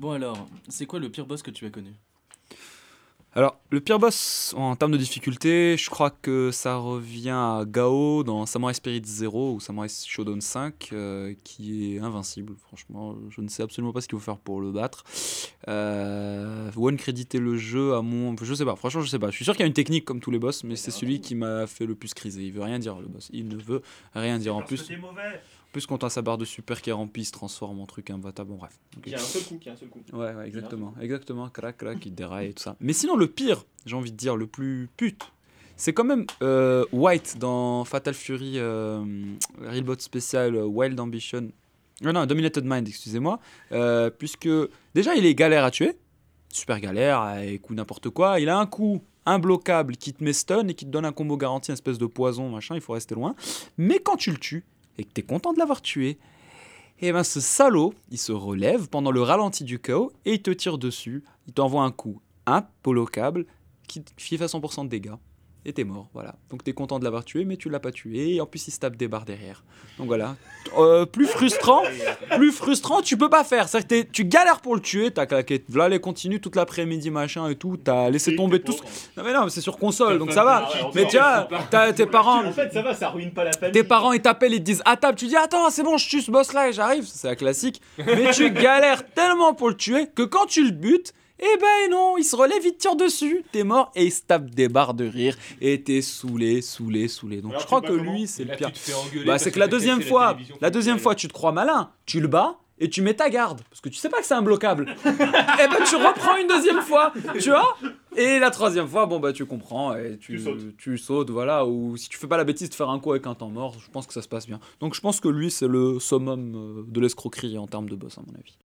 Bon alors, c'est quoi le pire boss que tu as connu? Alors, le pire boss en termes de difficulté, je crois que ça revient à Gao dans Samurai Spirit 0 ou Samurai Shodown 5, qui est invincible. Franchement, je ne sais absolument pas ce qu'il faut faire pour le battre. One créditer le jeu à mon. Je sais pas, franchement, je sais pas. Je suis sûr qu'il y a une technique comme tous les boss, mais c'est celui qui m'a fait le plus criser. Il veut rien dire, le boss. Il ne veut rien dire. En Parce que plus, t'es mauvais. quand t'as sa barre de super qui est remplie, il se transforme en truc imbattable. Bon, bref. Ok. Qui a un seul coup. Ouais, exactement, crac, crac, il déraille et tout ça. Mais sinon, le pire, j'ai envie de dire, le plus pute, c'est quand même White dans Fatal Fury Realbot Special Wild Ambition. Non, Dominated Mind, excusez-moi. Puisque déjà, il est galère à tuer, super galère, avec coup n'importe quoi. Il a un coup imbloquable qui te met stun et qui te donne un combo garanti, une espèce de poison, machin, il faut rester loin. Mais quand tu le tues et que t'es content de l'avoir tué, et ben ce salaud, il se relève pendant le ralenti du chaos et il te tire dessus. Il t'envoie un coup impolocable qui fait 100% de dégâts. Et t'es mort, voilà. Donc t'es content de l'avoir tué, mais tu l'as pas tué. Et en plus, il se tape des barres derrière. Donc voilà. Plus frustrant, tu peux pas faire. C'est-à-dire que tu galères pour le tuer, t'as claqué. Voilà, les continues toute l'après-midi, machin et tout. T'as laissé tomber tout. Non, mais c'est sur console, donc ça va. Mais tu vois, t'as tes parents. En fait, ça va, ça ruine pas la famille. Tes parents ils t'appellent, ils te disent à table, tu dis attends, c'est bon, je tue ce boss là et j'arrive, c'est la classique. Mais tu galères tellement pour le tuer que quand tu le butes, eh ben non, il se relève, il te tire dessus, t'es mort et il se tape des barres de rire et t'es saoulé. Donc Alors, je crois tu que te bats lui comment c'est Et le là, pire. tu te fais engueuler Bah parce c'est que la t'as cassé deuxième fois, télévision tu te crois malin, tu le bats et tu mets ta garde parce que tu sais pas que c'est imbloquable. Et ben tu reprends une deuxième fois, tu vois. Et la troisième fois, bon bah tu comprends et tu sautes, voilà. Ou si tu fais pas la bêtise de faire un coup avec un temps mort, je pense que ça se passe bien. Donc je pense que lui c'est le summum de l'escroquerie en termes de boss à mon avis.